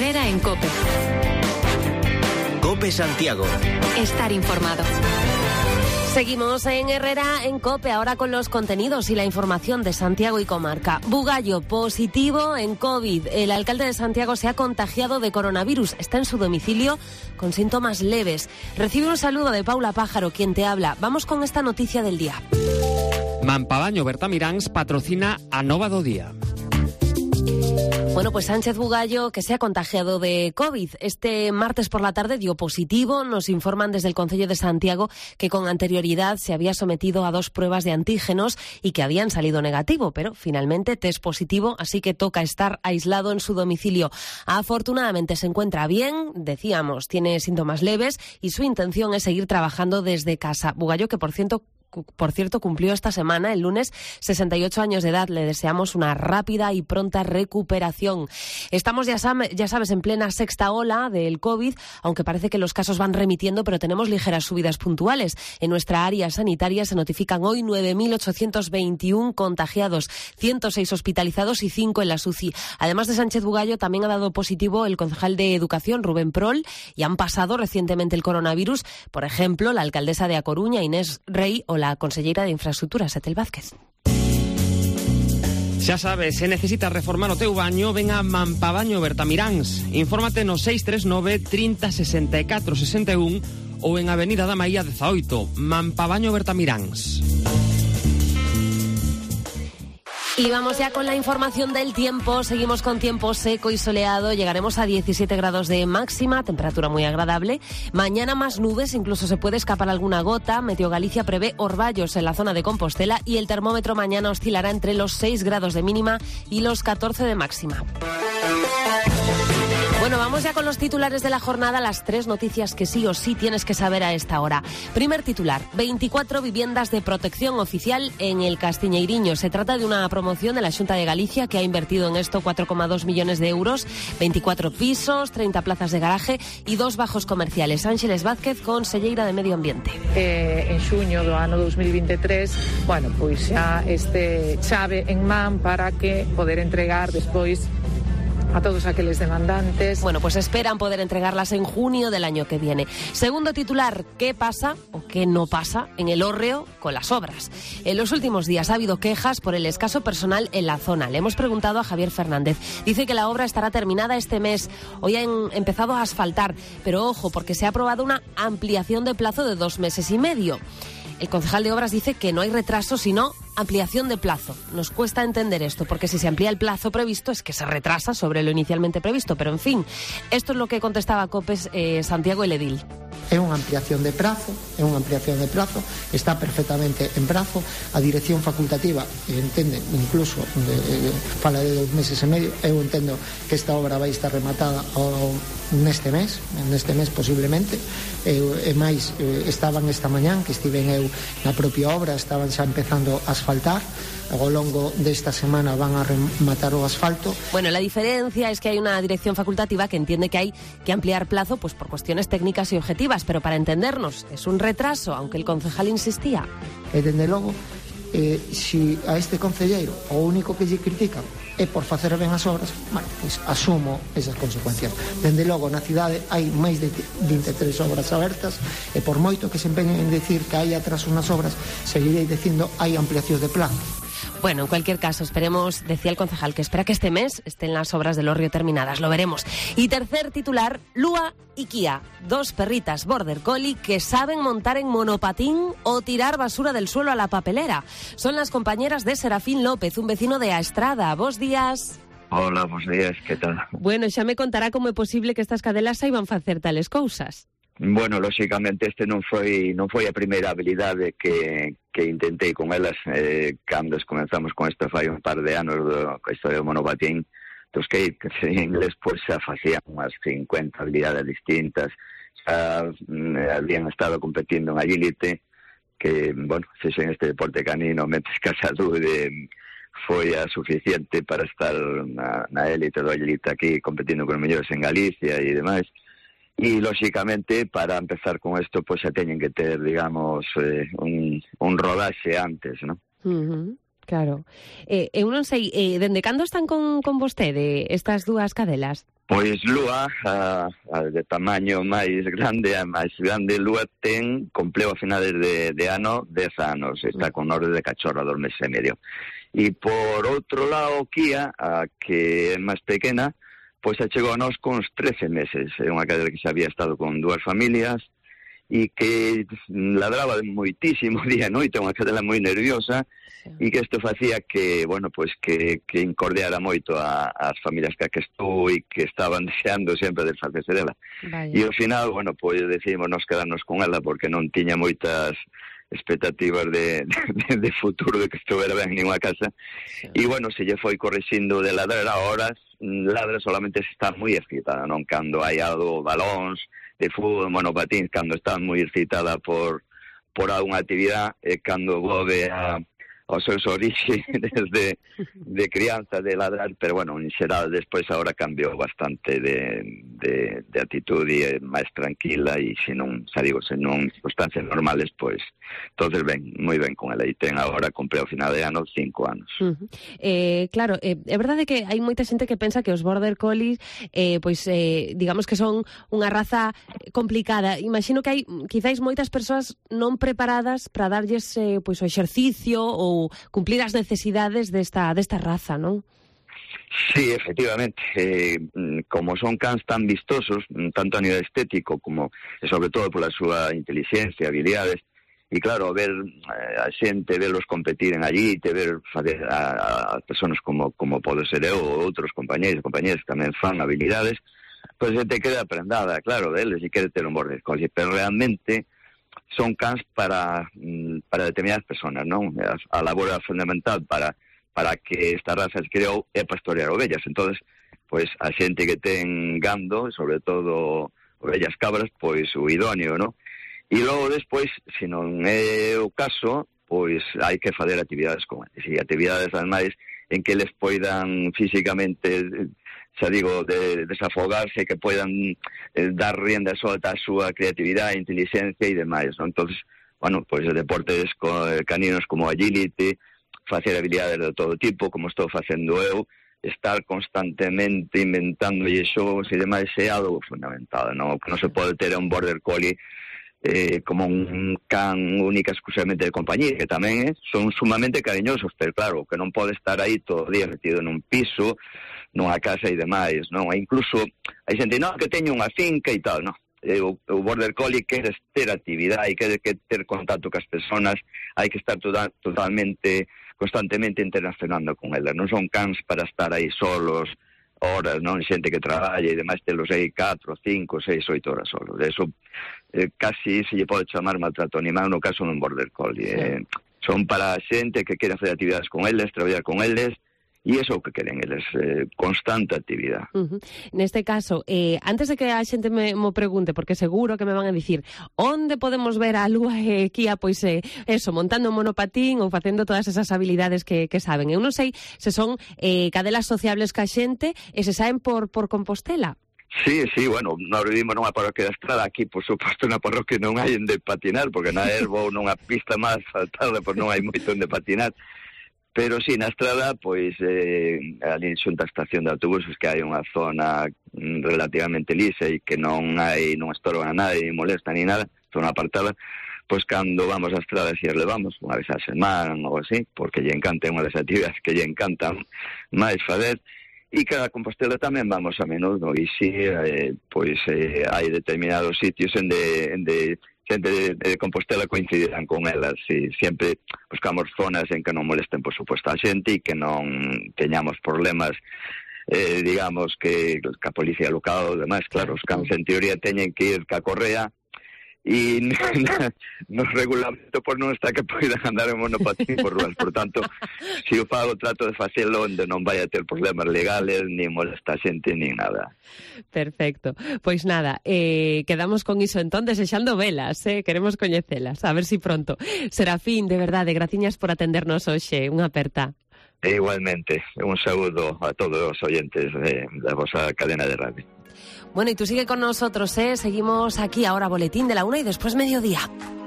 Herrera en COPE. COPE Santiago. Estar informado. Seguimos en Herrera en COPE, ahora con los contenidos y la información de Santiago y comarca. Bugallo, positivo en COVID. El alcalde de Santiago se ha contagiado de coronavirus. Está en su domicilio con síntomas leves. Recibe un saludo de Paula Pájaro, quien te habla. Vamos con esta noticia del día. Mampavaño Bertamiráns patrocina a Nova do Día. Bueno, pues Sánchez Bugallo, que se ha contagiado de COVID. Este martes por la tarde dio positivo. Nos informan desde el Concello de Santiago que con anterioridad se había sometido a 2 pruebas de antígenos y que habían salido negativo, pero finalmente test positivo, así que toca estar aislado en su domicilio. Afortunadamente se encuentra bien, decíamos, tiene síntomas leves y su intención es seguir trabajando desde casa. Bugallo, que por cierto, cumplió esta semana, el lunes, 68 años de edad. Le deseamos una rápida y pronta recuperación. Estamos, ya sabes, en plena sexta ola del COVID, aunque parece que los casos van remitiendo, pero tenemos ligeras subidas puntuales. En nuestra área sanitaria se notifican hoy 9.821 contagiados, 106 hospitalizados y 5 en la UCI. Además de Sánchez Bugallo, también ha dado positivo el concejal de Educación, Rubén Prol, y han pasado recientemente el coronavirus, por ejemplo, la alcaldesa de A Coruña, Inés Rey, o la consellera de Infraestructuras, Etel Vázquez. Xa sabes, se necesitas reformar o teu baño, ven a Mampavaño Bertamiráns. Infórmate no 639 30 64 61 ou en Avenida da Maía 18, Mampavaño Bertamiráns. Y vamos ya con la información del tiempo. Seguimos con tiempo seco y soleado. Llegaremos a 17 grados de máxima, temperatura muy agradable. Mañana más nubes, incluso se puede escapar alguna gota. Meteo Galicia prevé orvallos en la zona de Compostela y el termómetro mañana oscilará entre los 6 grados de mínima y los 14 de máxima. Bueno, vamos ya con los titulares de la jornada, las 3 noticias que sí o sí tienes que saber a esta hora. Primer titular, 24 viviendas de protección oficial en el Castiñeiriño. Se trata de una promoción de la Xunta de Galicia que ha invertido en esto 4,2 millones de euros, 24 pisos, 30 plazas de garaje y 2 bajos comerciales. Ángeles Vázquez, conselleira de Medio Ambiente. En xuño do ano 2023, bueno, pois xa este chave en man para que poder entregar despois a todos aqueles demandantes. Bueno, pues esperan poder entregarlas en junio del año que viene. Segundo titular, ¿qué pasa o qué no pasa en el Hórreo con las obras? En los últimos días ha habido quejas por el escaso personal en la zona. Le hemos preguntado a Javier Fernández. Dice que la obra estará terminada este mes. Hoy han empezado a asfaltar, pero ojo, porque se ha aprobado una ampliación de plazo de 2 meses y medio. El concejal de Obras dice que no hay retraso, sino ampliación de plazo. Nos cuesta entender esto, porque si se amplía el plazo previsto es que se retrasa sobre lo inicialmente previsto. Pero, en fin, esto es lo que contestaba COPES Santiago el edil. É unha ampliación de prazo, está perfectamente en prazo. A dirección facultativa entende, incluso fala de 2 meses e medio. Eu entendo que esta obra vai estar rematada neste mes posiblemente. E máis, estaban esta mañán, que estiven eu na propia obra, estaban xa empezando a asfaltar. Ao longo desta semana van a rematar o asfalto. Bueno, la diferencia es que hay una dirección facultativa que entiende que hay que ampliar plazo pues por cuestiones técnicas y objetivas, pero para entendernos es un retraso, aunque el concejal insistía. E dende logo, si a este concelleiro o único que lle critican é por facer ben as obras, bueno, pues asumo esas consecuencias. Dende logo, na cidade hai máis de 23 obras abertas e por moito que se empeñen en decir que hai atraso nas obras, seguirei dicindo hai ampliacións de plazo. Bueno, en cualquier caso, esperemos, decía el concejal, que espera que este mes estén las obras del Hórreo terminadas. Lo veremos. Y tercer titular, Lua y Kia, 2 perritas border collie que saben montar en monopatín o tirar basura del suelo a la papelera. Son las compañeras de Serafín López, un vecino de Aestrada. Bos días. Hola, bos días, que tal? Bueno, xa me contará como é posible que estas cadelas saiban facer tales cousas. Bueno, lóxicamente este non foi a primeira habilidade que intentei con elas cando comenzamos con isto fai un par de anos isto do monopatín do skate, que en inglés pois xa facían unhas 50 habilidades distintas, xa habían estado competindo en agility, que, bueno, se en este deporte canino metes que a saúde foi a suficiente para estar na élite do agility aquí competindo con os mellores en Galicia e demais. E, lóxicamente, para empezar con isto, pois xa teñen que ter, digamos, un rodaxe antes, non? Claro. Eu non sei, dende cando están con vostede estas 2 cadelas? Pois Lúa, a de tamaño máis grande, a máis grande Lúa compleu a finales de ano 10 anos, está con orde de cachorra 2 meses e medio. E por outro lado, Kia, a que é máis pequena, pois se chegou a nós con 13 meses. É unha cadela que xa había estado con 2 familias e que ladraba moitísimo día e noite, unha cadela moi nerviosa, e que isto facía que, bueno, pois que incordiara moito as familias que estou e que estaban deseando sempre desfacerse dela. E ao final, bueno, pois decidimos nos quedarnos con ela porque non tiña moitas expectativas de futuro, de que estuvera ben ninguna casa. E, bueno, se lle foi corrixindo de ladrar a horas, ladra solamente se está moi excitada, non? Cando hai algo, balóns, de fútbol, monopatín, cando está moi excitada por algunha actividade, cando volve aos seus orixes desde de crianza de ladrar, pero bueno, en xeral despois agora cambiou bastante de actitude máis tranquila e se non circunstancias normales, pois entonces ben, moi ben con ela, e ten agora, comprei ao final de ano 5 anos. Claro, é verdade que hai moita xente que pensa que os Border Collies digamos que son unha raza complicada. Imagino que hai quizáis moitas persoas non preparadas para darlles pois o exercicio ou cumplir as necesidades desta raza, non? Sí, efectivamente. Como son cans tan vistosos, tanto a nivel estético como, sobre todo, pola súa inteligencia, habilidades, e claro, ver a xente, verlos competir en allí, ver fazer a persoas como pode ser eu ou outros compañeros e compañeras que tamén fan habilidades, pois te queda aprendada, claro, deles, e quere ter un Border Collie, pero realmente son cans para determinadas personas, non? A labor fundamental para que esta raza se creou é pastorear ovellas. Entonces, pois a xente que ten gando, sobre todo ovellas cabras, pois o idóneo, non? E logo despois, se non é o caso, pois hai que fazer actividades con eles, e actividades ademais en que eles poidan físicamente, xa digo, desafogarse, que poidan dar rienda solta á súa creatividade, inteligencia e demais, non? Entonces, bueno, pois deportes caninos como agility, facer habilidades de todo tipo, como estou facendo eu, estar constantemente inventando xogos e demais é algo fundamental, non? O que non se pode ter un Border Collie como un can única exclusivamente de compañía, que tamén son sumamente cariñosos, pero claro, que non pode estar aí todo o día metido nun piso, nunha casa e demais, non? E incluso hai xente, non, que teño unha finca e tal, non? O Border Collie quere ter actividade, quere ter contacto cas persoas, hai que estar constantemente interaccionando con elas, non son cans para estar aí solos horas, non? Xente que traballa e demais, telos aí 4, 5, 6, 8 horas solos. Eso casi se lle pode chamar maltrato animal no caso dun Border Collie. Son para xente que quere facer actividades con eles, traballar con eles, e iso é o que queren eles, constante actividade. Neste caso, antes de que a xente me pregunte, porque seguro que me van a dicir onde podemos ver a Lúa e Kia, pois montando un monopatín ou facendo todas esas habilidades que saben. Eu non sei se son cadelas sociables ca xente e se saen por Compostela. Sí, bueno, nós vivimos nunha parroquia da Estrada, aquí, por suposto, na parroquia non hai onde patinar, porque na erva ou nunha pista máis asfaltada, pois non hai moito onde patinar. Pero sí, na Estrada, pois, ali xunta a estación de autobuses, que hai unha zona relativamente lisa e que non estorban a nadie, ni molesta, ni nada, zona apartada, pois cando vamos á Estrada, si as levamos, unha vez a semana ou así, porque lle encanta, unha das actividades que lle encantan máis fazer, e cada Compostela tamén vamos a menudo, e si, pois, hai determinados sitios onde xente de Compostela coincidirán con elas, e sempre buscamos zonas en que non molesten, por suposto, a xente e que non teñamos problemas, digamos, que a policía local, demais, claro, os cans en teoría teñen que ir ca correa, e no regulamento por non está que poidan andar en monopatín por ruas, por tanto, se o fago, trato de facelo onde non vai a ter problemas legales, ni molesta a xente, ni nada. Perfecto. Pois nada, quedamos con iso entón, desexando velas, queremos coñecelas, a ver si pronto. Serafín, de verdade, graciñas por atendernos hoxe, unha aperta. E igualmente, un saúdo a todos os oyentes da vosa cadena de radio. Bueno, y tú sigue con nosotros, seguimos aquí ahora, boletín de la 1 y después mediodía.